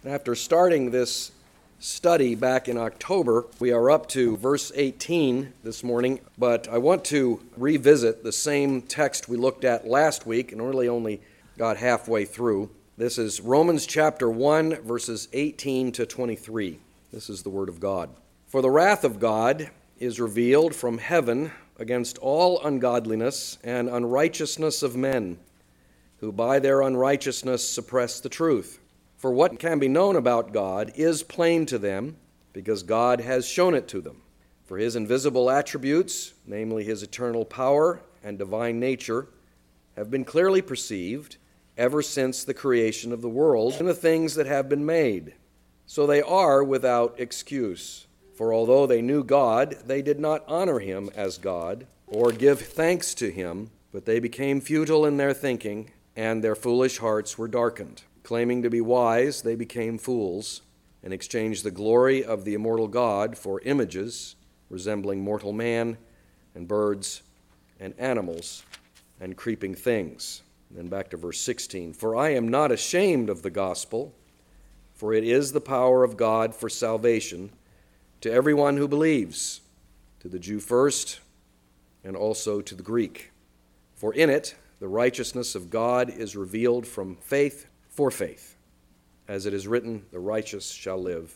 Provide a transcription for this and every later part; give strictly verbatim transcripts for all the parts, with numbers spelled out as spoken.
After starting this study back in October, we are up to verse eighteen this morning, but I want to revisit the same text we looked at last week and really only got halfway through. This is Romans chapter one, verses eighteen to twenty-three. This is the Word of God. For the wrath of God is revealed from heaven against all ungodliness and unrighteousness of men, who by their unrighteousness suppress the truth. For what can be known about God is plain to them, because God has shown it to them. For his invisible attributes, namely his eternal power and divine nature, have been clearly perceived ever since the creation of the world and the things that have been made. So they are without excuse. For although they knew God, they did not honor him as God or give thanks to him, but they became futile in their thinking, and their foolish hearts were darkened. Claiming to be wise, they became fools and exchanged the glory of the immortal God for images resembling mortal man and birds and animals and creeping things. And then back to verse sixteen. For I am not ashamed of the gospel, for it is the power of God for salvation to everyone who believes, to the Jew first and also to the Greek. For in it the righteousness of God is revealed from faith for faith. As it is written, the righteous shall live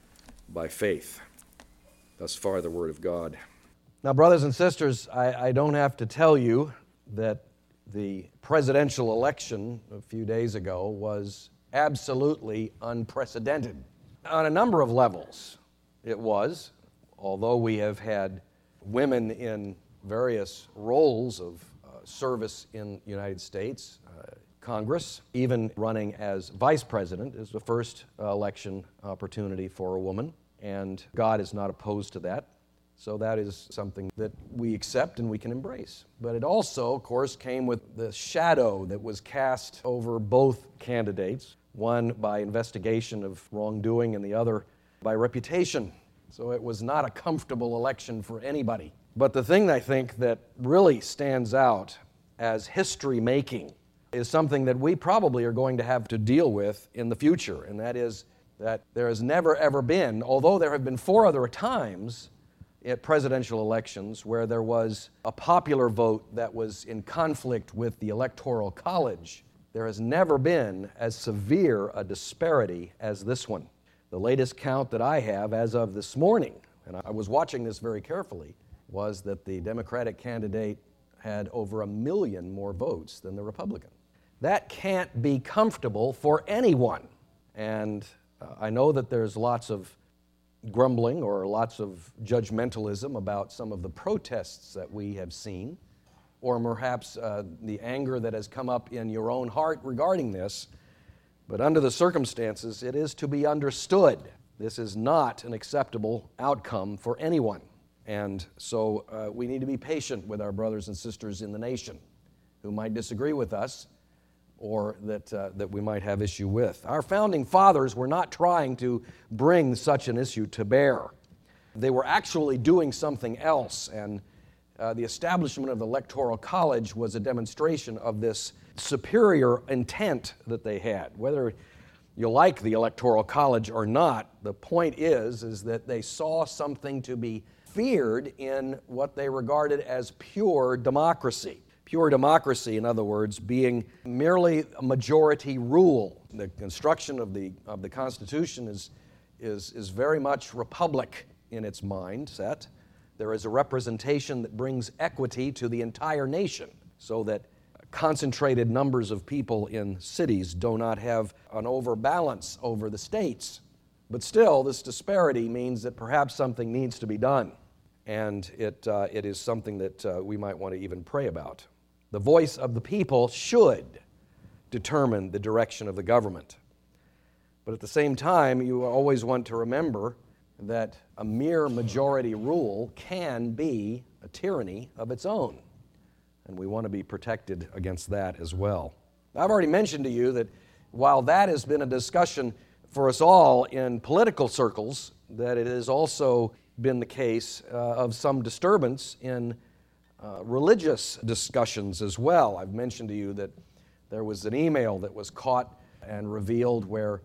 by faith. Thus far, the word of God. Now, brothers and sisters, I, I don't have to tell you that the presidential election a few days ago was absolutely unprecedented. On a number of levels, it was, although we have had women in various roles of uh, service in the United States, uh, Congress, even running as vice president, is the first uh, election opportunity for a woman, and God is not opposed to that. So that is something that we accept and we can embrace. But it also, of course, came with the shadow that was cast over both candidates, one by investigation of wrongdoing and the other by reputation. So it was not a comfortable election for anybody. But the thing I think that really stands out as history-making is something that we probably are going to have to deal with in the future, and that is that there has never, ever been, although there have been four other times at presidential elections where there was a popular vote that was in conflict with the Electoral College, there has never been as severe a disparity as this one. The latest count that I have as of this morning, and I was watching this very carefully, was that the Democratic candidate had over a million more votes than the Republican. That can't be comfortable for anyone. And uh, I know that there's lots of grumbling or lots of judgmentalism about some of the protests that we have seen, or perhaps uh, the anger that has come up in your own heart regarding this. But under the circumstances, it is to be understood. This is not an acceptable outcome for anyone. And so uh, we need to be patient with our brothers and sisters in the nation who might disagree with us or that, uh, that we might have issue with. Our founding fathers were not trying to bring such an issue to bear. They were actually doing something else, and uh, the establishment of the Electoral College was a demonstration of this superior intent that they had. Whether you like the Electoral College or not, the point is, is that they saw something to be feared in what they regarded as pure democracy. Pure democracy, in other words, being merely a majority rule. The construction of the of the Constitution is, is, is very much republic in its mindset. There is a representation that brings equity to the entire nation so that concentrated numbers of people in cities do not have an overbalance over the states. But still, this disparity means that perhaps something needs to be done, and it, uh, it is something that uh, we might want to even pray about. The voice of the people should determine the direction of the government. But at the same time, you always want to remember that a mere majority rule can be a tyranny of its own. And we want to be protected against that as well. I've already mentioned to you that while that has been a discussion for us all in political circles, that it has also been the case uh, of some disturbance in uh, religious discussions as well. I've mentioned to you that there was an email that was caught and revealed where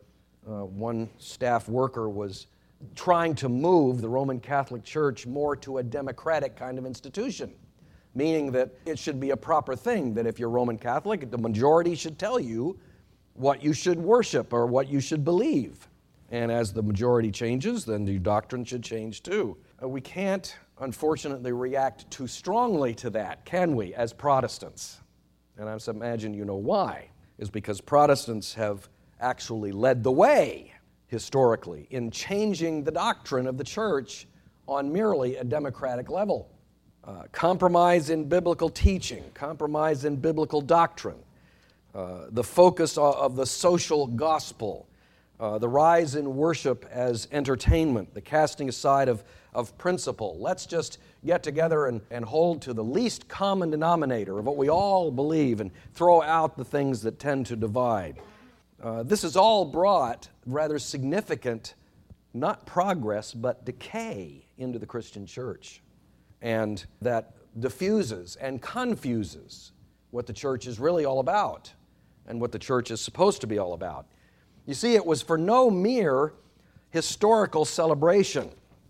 Uh, one staff worker was trying to move the Roman Catholic Church more to a democratic kind of institution, meaning that it should be a proper thing, that if you're Roman Catholic, the majority should tell you what you should worship or what you should believe. And as the majority changes, then the doctrine should change too. Uh, we can't, unfortunately, react too strongly to that, can we, as Protestants? And I imagine you know why. Is because Protestants have actually led the way, historically, in changing the doctrine of the church on merely a democratic level. Uh, compromise in biblical teaching, compromise in biblical doctrine, uh, the focus of the social gospel, uh, the rise in worship as entertainment, the casting aside of, of principle. Let's just get together and, and hold to the least common denominator of what we all believe and throw out the things that tend to divide. Uh, this has all brought rather significant, not progress, but decay into the Christian church. And that diffuses and confuses what the church is really all about and what the church is supposed to be all about. You see, it was for no mere historical celebration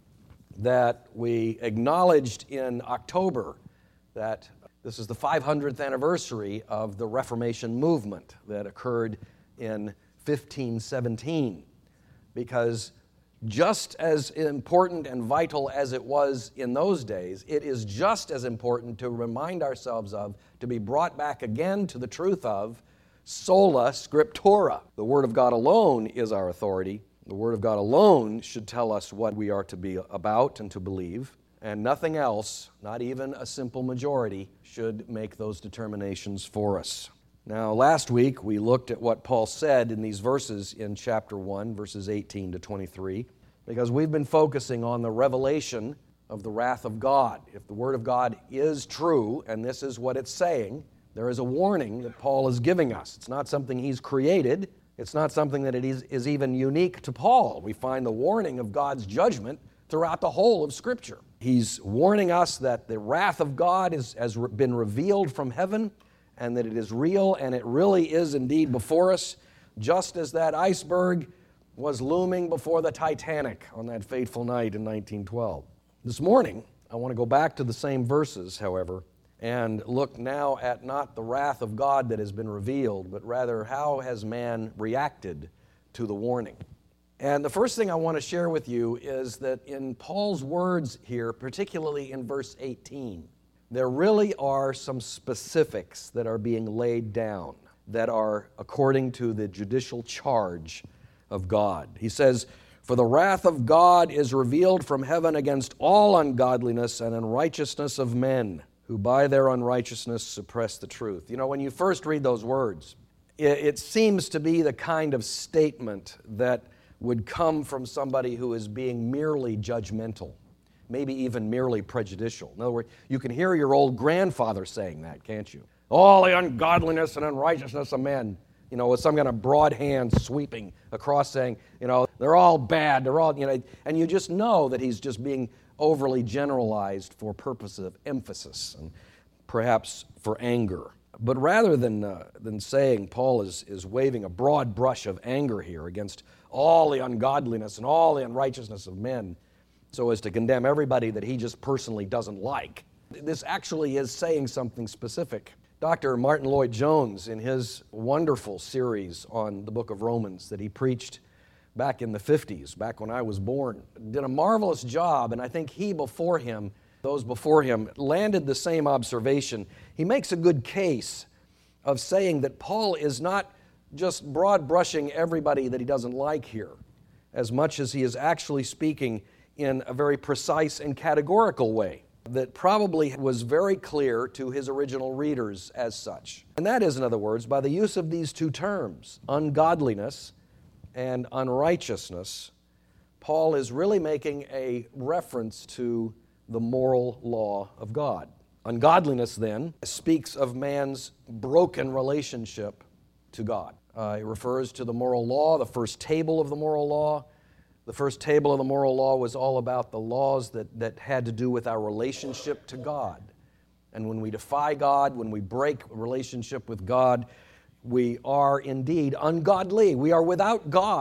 that we acknowledged in October that this is the five hundredth anniversary of the Reformation movement that occurred in fifteen seventeen, because just as important and vital as it was in those days, it is just as important to remind ourselves of, to be brought back again to the truth of, sola scriptura. The Word of God alone is our authority. The Word of God alone should tell us what we are to be about and to believe, and nothing else, not even a simple majority, should make those determinations for us. Now, last week we looked at what Paul said in these verses in chapter one, verses eighteen to twenty-three, because we've been focusing on the revelation of the wrath of God. If the Word of God is true, and this is what it's saying, there is a warning that Paul is giving us. It's not something he's created. It's not something that it is, is even unique to Paul. We find the warning of God's judgment throughout the whole of Scripture. He's warning us that the wrath of God is, has been revealed from heaven, and that it is real, and it really is indeed before us, just as that iceberg was looming before the Titanic on that fateful night in nineteen twelve. This morning, I want to go back to the same verses, however, and look now at not the wrath of God that has been revealed, but rather how has man reacted to the warning. And the first thing I want to share with you is that in Paul's words here, particularly in verse eighteen, there really are some specifics that are being laid down that are according to the judicial charge of God. He says, "For the wrath of God is revealed from heaven against all ungodliness and unrighteousness of men, who by their unrighteousness suppress the truth." You know, when you first read those words, it, it seems to be the kind of statement that would come from somebody who is being merely judgmental, maybe even merely prejudicial. In other words, you can hear your old grandfather saying that, can't you? All the ungodliness and unrighteousness of men, you know, with some kind of broad hand sweeping across saying, you know, they're all bad, they're all, you know, and you just know that he's just being overly generalized for purpose of emphasis and perhaps for anger. But rather than uh, than saying Paul is, is waving a broad brush of anger here against all the ungodliness and all the unrighteousness of men so as to condemn everybody that he just personally doesn't like, this actually is saying something specific. Doctor Martin Lloyd-Jones, in his wonderful series on the book of Romans that he preached back in the fifties, back when I was born, did a marvelous job, and I think he before him, those before him, landed the same observation. He makes a good case of saying that Paul is not just broad brushing everybody that he doesn't like here, as much as he is actually speaking in a very precise and categorical way that probably was very clear to his original readers as such. And that is, in other words, by the use of these two terms, ungodliness and unrighteousness, Paul is really making a reference to the moral law of God. Ungodliness, then, speaks of man's broken relationship to God. Uh, it refers to the moral law, the first table of the moral law. The first table of the moral law was all about the laws that, that had to do with our relationship to God. And when we defy God, when we break relationship with God, we are indeed ungodly. We are without God.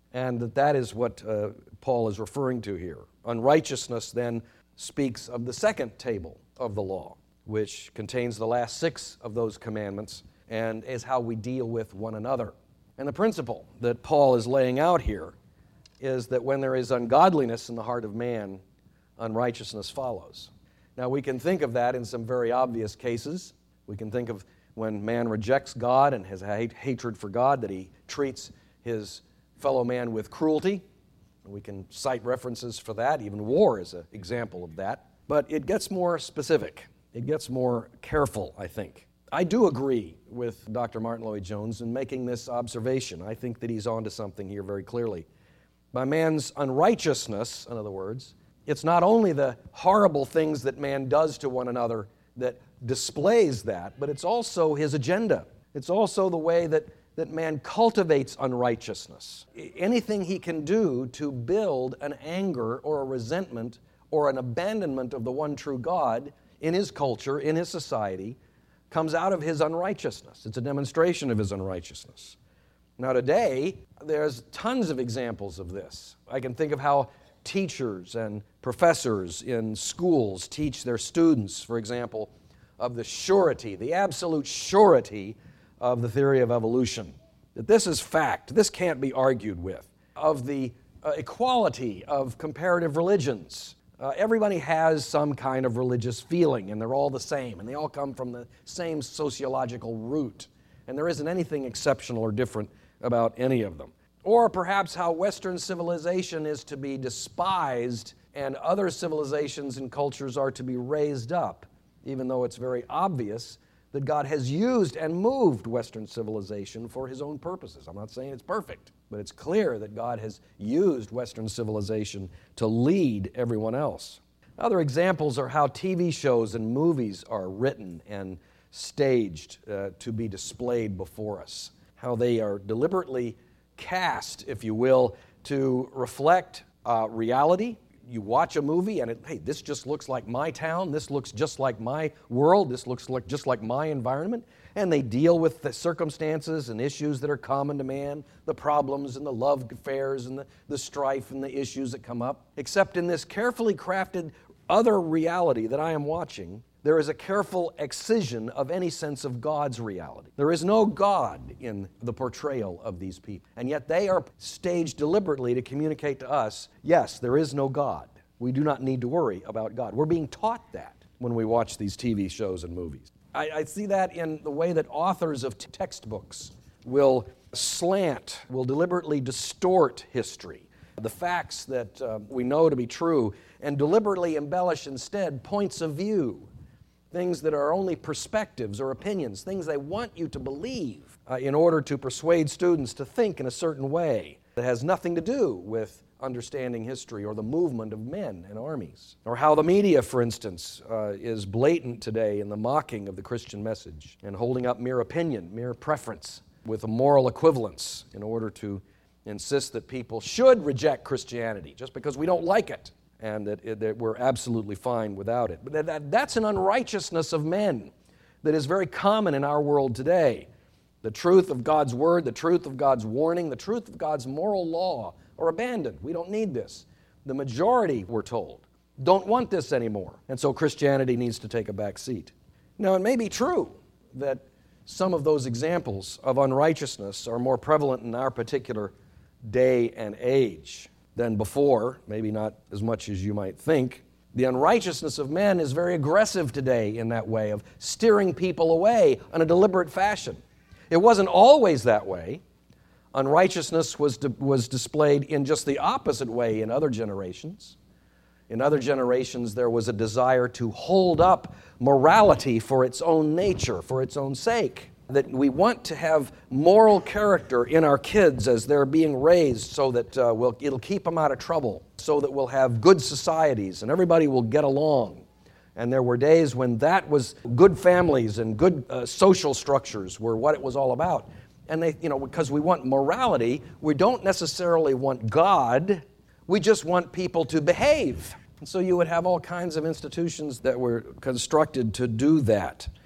And that that is what uh, Paul is referring to here. Unrighteousness then speaks of the second table of the law, which contains the last six of those commandments and is how we deal with one another. And the principle that Paul is laying out here is that when there is ungodliness in the heart of man, unrighteousness follows. Now, we can think of that in some very obvious cases. We can think of when man rejects God and has a hatred for God, that he treats his fellow man with cruelty. We can cite references for that. Even war is an example of that. But it gets more specific. It gets more careful, I think. I do agree with Doctor Martin Lloyd-Jones in making this observation. I think that he's onto something here very clearly. By man's unrighteousness, in other words, it's not only the horrible things that man does to one another that displays that, but it's also his agenda. It's also the way that, that man cultivates unrighteousness. Anything he can do to build an anger or a resentment or an abandonment of the one true God in his culture, in his society, comes out of his unrighteousness. It's a demonstration of his unrighteousness. Now today, there's tons of examples of this. I can think of how teachers and professors in schools teach their students, for example, of the surety, the absolute surety of the theory of evolution. That this is fact, this can't be argued with. Of the uh, equality of comparative religions. Uh, everybody has some kind of religious feeling, and they're all the same, and they all come from the same sociological root. And there isn't anything exceptional or different about any of them. Or perhaps how Western civilization is to be despised and other civilizations and cultures are to be raised up, even though it's very obvious that God has used and moved Western civilization for his own purposes. I'm not saying it's perfect, but it's clear that God has used Western civilization to lead everyone else. Other examples are how T V shows and movies are written and staged uh, to be displayed before us. How they are deliberately cast, if you will, to reflect uh, reality. You watch a movie and, it, hey, this just looks like my town, this looks just like my world, this looks like just like my environment. And they deal with the circumstances and issues that are common to man, the problems and the love affairs and the, the strife and the issues that come up. Except in this carefully crafted other reality that I am watching, there is a careful excision of any sense of God's reality. There is no God in the portrayal of these people. And yet they are staged deliberately to communicate to us, yes, there is no God. We do not need to worry about God. We're being taught that when we watch these T V shows and movies. I, I see that in the way that authors of t- textbooks will slant, will deliberately distort history, the facts that uh, we know to be true, and deliberately embellish instead points of view. Things that are only perspectives or opinions, things they want you to believe uh, in order to persuade students to think in a certain way that has nothing to do with understanding history or the movement of men and armies. Or how the media, for instance, uh, is blatant today in the mocking of the Christian message and holding up mere opinion, mere preference with a moral equivalence in order to insist that people should reject Christianity just because we don't like it. And that, that we're absolutely fine without it. But that, that, that's an unrighteousness of men that is very common in our world today. The truth of God's word, the truth of God's warning, the truth of God's moral law are abandoned. We don't need this. The majority, we're told, don't want this anymore. And so Christianity needs to take a back seat. Now, it may be true that some of those examples of unrighteousness are more prevalent in our particular day and age than before, maybe not as much as you might think. The unrighteousness of men is very aggressive today in that way of steering people away in a deliberate fashion. It wasn't always that way. Unrighteousness was, di- was displayed in just the opposite way in other generations. In other generations, there was a desire to hold up morality for its own nature, for its own sake. That we want to have moral character in our kids as they're being raised so that uh, we'll, it'll keep them out of trouble, so that we'll have good societies and everybody will get along. And there were days when that was good families and good uh, social structures were what it was all about. And they, you know, because we want morality, we don't necessarily want God, we just want people to behave. And so you would have all kinds of institutions that were constructed to do that.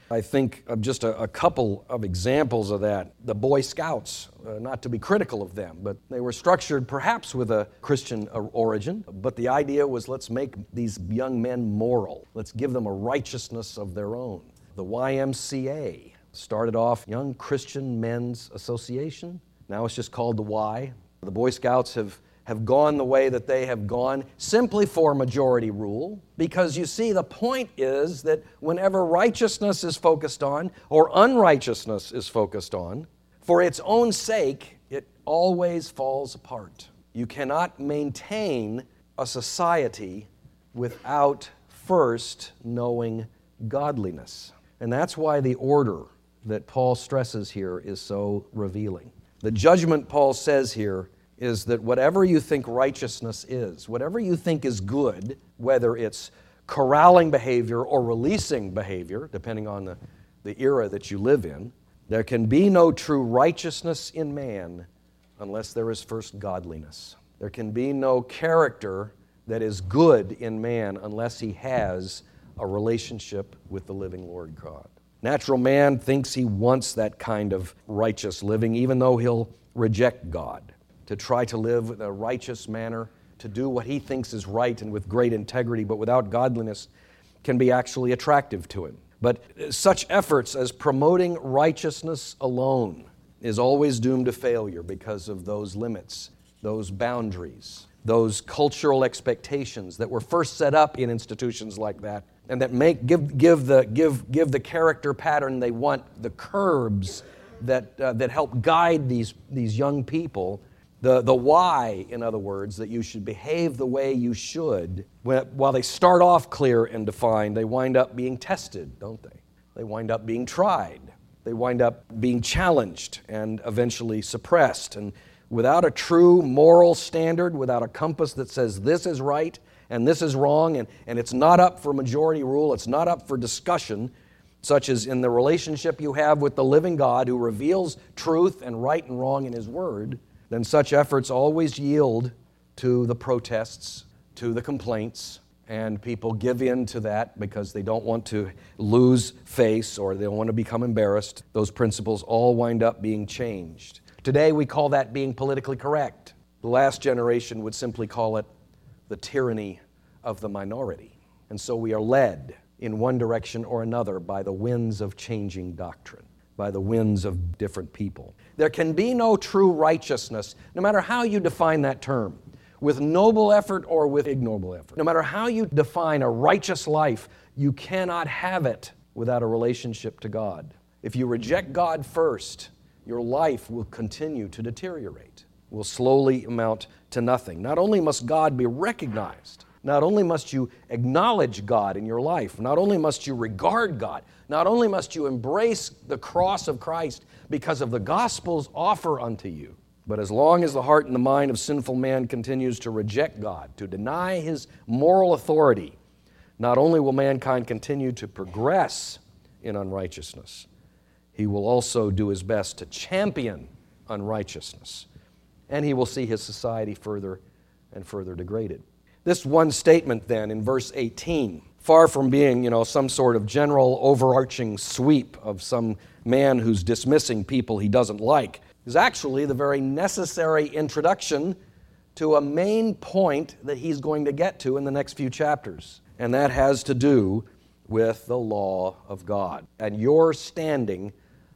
I think of just a, a couple of examples of that. The Boy Scouts, uh, not to be critical of them, but they were structured perhaps with a Christian origin, but the idea was, let's make these young men moral. Let's give them a righteousness of their own. The Y M C A started off Young Christian Men's Association. Now it's just called the Y. The Boy Scouts have have gone the way that they have gone simply for majority rule, because you see, the point is that whenever righteousness is focused on or unrighteousness is focused on, for its own sake, it always falls apart. You cannot maintain a society without first knowing godliness. And that's why the order that Paul stresses here is so revealing. The judgment Paul says here is that whatever you think righteousness is, whatever you think is good, whether it's corralling behavior or releasing behavior, depending on the, the era that you live in, there can be no true righteousness in man unless there is first godliness. There can be no character that is good in man unless he has a relationship with the living Lord God. Natural man thinks he wants that kind of righteous living, even though he'll reject God. To try to live in a righteous manner, to do what he thinks is right and with great integrity, but without godliness, can be actually attractive to him. But such efforts as promoting righteousness alone is always doomed to failure because of those limits, those boundaries, those cultural expectations that were first set up in institutions like that, and that make give give the give give the character pattern they want, the curbs that uh, that help guide these these young people. The, the why, in other words, that you should behave the way you should, when, while they start off clear and defined, they wind up being tested, don't they? They wind up being tried. They wind up being challenged and eventually suppressed. And without a true moral standard, without a compass that says this is right and this is wrong, and, and it's not up for majority rule, it's not up for discussion, such as in the relationship you have with the living God who reveals truth and right and wrong in His Word, then such efforts always yield to the protests, to the complaints, and people give in to that because they don't want to lose face or they don't want to become embarrassed. Those principles all wind up being changed. Today we call that being politically correct. The last generation would simply call it the tyranny of the minority. And so we are led in one direction or another by the winds of changing doctrine, by the winds of different people. There can be no true righteousness, no matter how you define that term, with noble effort or with ignoble effort. No matter how you define a righteous life, you cannot have it without a relationship to God. If you reject God first, your life will continue to deteriorate, will slowly amount to nothing. Not only must God be recognized, not only must you acknowledge God in your life, not only must you regard God, not only must you embrace the cross of Christ because of the gospel's offer unto you, but as long as the heart and the mind of sinful man continues to reject God, to deny His moral authority, not only will mankind continue to progress in unrighteousness, he will also do his best to champion unrighteousness, and he will see his society further and further degraded. This one statement then in verse eighteen, far from being, you know, some sort of general overarching sweep of some man who's dismissing people he doesn't like, is actually the very necessary introduction to a main point that he's going to get to in the next few chapters. And that has to do with the law of God and your standing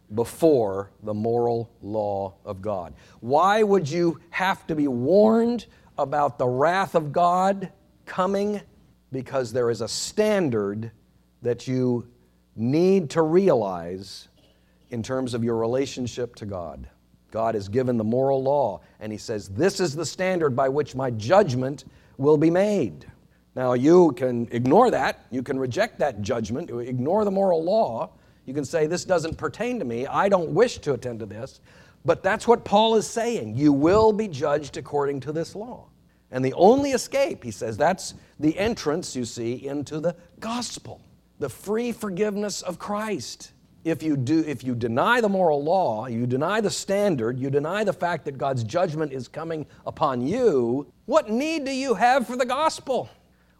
before the moral law of God. Why would you have to be warned about the wrath of God coming? Because there is a standard that you need to realize in terms of your relationship to God. God has given the moral law, and He says, this is the standard by which my judgment will be made. Now, you can ignore that. You can reject that judgment, ignore the moral law. You can say, this doesn't pertain to me. I don't wish to attend to this. But that's what Paul is saying. You will be judged according to this law. And the only escape, he says, that's the entrance, you see, into the gospel, the free forgiveness of Christ. If you do, if you deny the moral law, you deny the standard, you deny the fact that God's judgment is coming upon you, what need do you have for the gospel?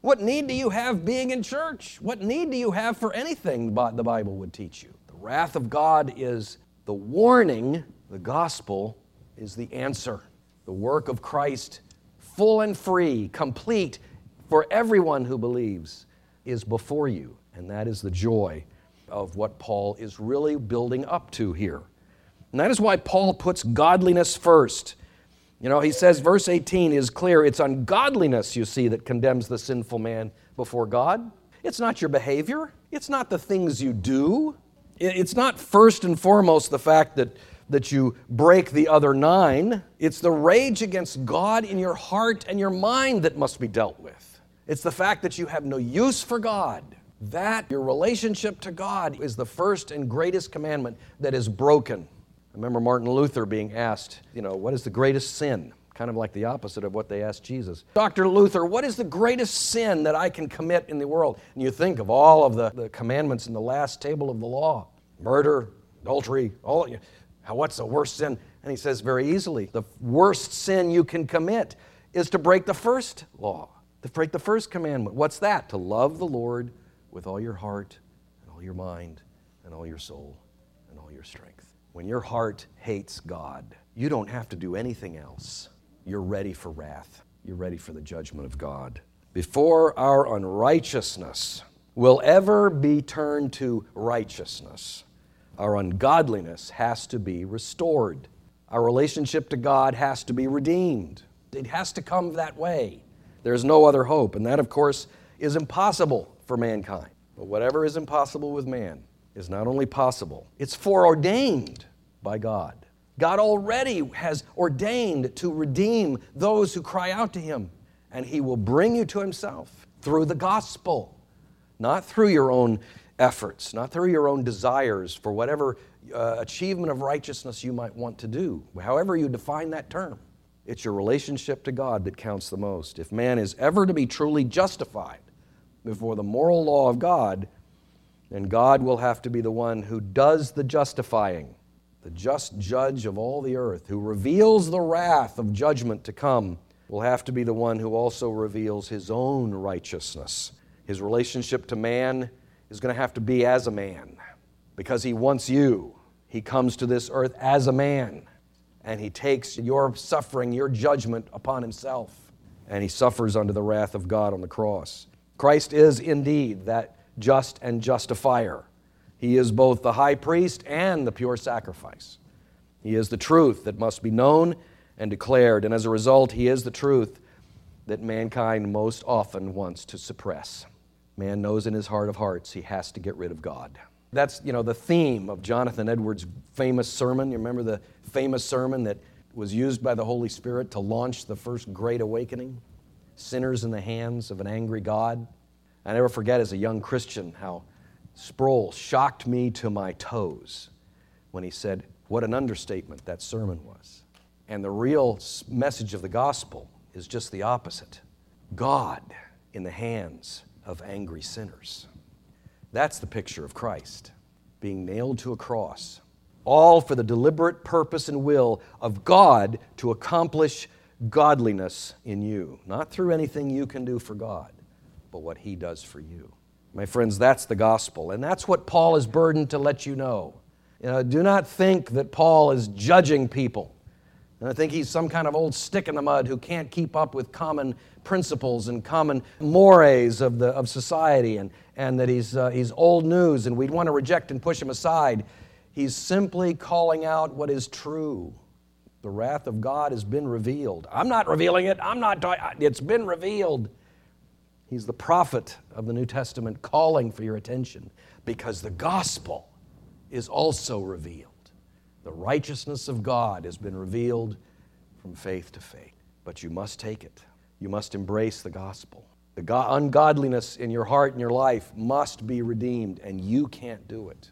What need do you have being in church? What need do you have for anything the Bible would teach you? The wrath of God is the warning. The gospel is the answer. The work of Christ, full and free, complete for everyone who believes, is before you. And that is the joy of what Paul is really building up to here. And that is why Paul puts godliness first. You know, he says, verse eighteen is clear. It's ungodliness, you see, that condemns the sinful man before God. It's not your behavior. It's not the things you do. It's not first and foremost the fact that, that you break the other nine. It's the rage against God in your heart and your mind that must be dealt with. It's the fact that you have no use for God. That, your relationship to God, is the first and greatest commandment that is broken. I remember Martin Luther being asked, you know, what is the greatest sin? Kind of like the opposite of what they asked Jesus. Doctor Luther, what is the greatest sin that I can commit in the world? And you think of all of the, the commandments in the last table of the law. Murder, adultery, all you know, what's the worst sin? And he says very easily, the worst sin you can commit is to break the first law, to break the first commandment. What's that? To love the Lord with all your heart and all your mind and all your soul and all your strength. When your heart hates God, you don't have to do anything else. You're ready for wrath. You're ready for the judgment of God. Before our unrighteousness will ever be turned to righteousness, our ungodliness has to be restored. Our relationship to God has to be redeemed. It has to come that way. There's no other hope, and that, of course, is impossible for mankind. But whatever is impossible with man is not only possible, it's foreordained by God. God already has ordained to redeem those who cry out to Him, and He will bring you to Himself through the gospel, not through your own efforts, not through your own desires for whatever uh, achievement of righteousness you might want to do, however you define that term. It's your relationship to God that counts the most. If man is ever to be truly justified before the moral law of God, then God will have to be the one who does the justifying, the just judge of all the earth, who reveals the wrath of judgment to come, will have to be the one who also reveals His own righteousness. His relationship to man is going to have to be as a man, because He wants you. He comes to this earth as a man, and He takes your suffering, your judgment upon Himself, and He suffers under the wrath of God on the cross. Christ is indeed that just and justifier. He is both the high priest and the pure sacrifice. He is the truth that must be known and declared, and as a result, He is the truth that mankind most often wants to suppress. Man knows in his heart of hearts he has to get rid of God. That's, you know, the theme of Jonathan Edwards' famous sermon. You remember the famous sermon that was used by the Holy Spirit to launch the first Great Awakening? Sinners in the hands of an angry God. I never forget as a young Christian how Sproul shocked me to my toes when he said what an understatement that sermon was. And the real message of the gospel is just the opposite. God in the hands of angry sinners. That's the picture of Christ, being nailed to a cross, all for the deliberate purpose and will of God to accomplish godliness in you, not through anything you can do for God, but what He does for you. My friends, that's the gospel, and that's what Paul is burdened to let you know. You know, do not think that Paul is judging people. And I think he's some kind of old stick in the mud who can't keep up with common principles and common mores of the of society, and, and that he's, uh, he's old news and we'd want to reject and push him aside. He's simply calling out what is true. The wrath of God has been revealed. I'm not revealing it. I'm not. It's been revealed. He's the prophet of the New Testament calling for your attention because the gospel is also revealed. The righteousness of God has been revealed from faith to faith. But you must take it. You must embrace the gospel. The go- ungodliness in your heart and your life must be redeemed, and you can't do it.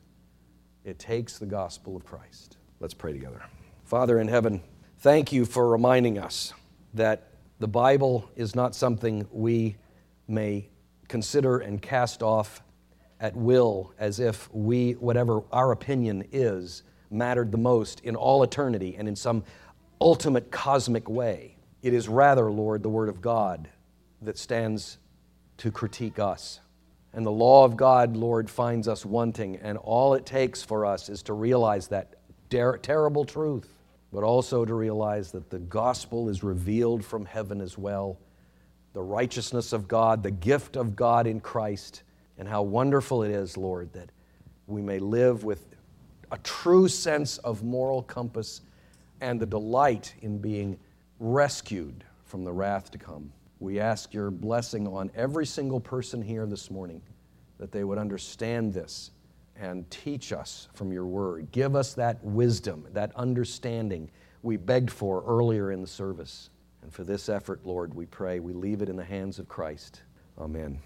It takes the gospel of Christ. Let's pray together. Father in heaven, thank you for reminding us that the Bible is not something we may consider and cast off at will as if we, whatever our opinion is, mattered the most in all eternity and in some ultimate cosmic way. It is rather, Lord, the Word of God that stands to critique us. And the law of God, Lord, finds us wanting, and all it takes for us is to realize that ter- terrible truth, but also to realize that the gospel is revealed from heaven as well, the righteousness of God, the gift of God in Christ, and how wonderful it is, Lord, that we may live with a true sense of moral compass and the delight in being rescued from the wrath to come. We ask your blessing on every single person here this morning, that they would understand this and teach us from your word. Give us that wisdom, that understanding we begged for earlier in the service. And for this effort, Lord, we pray we leave it in the hands of Christ. Amen.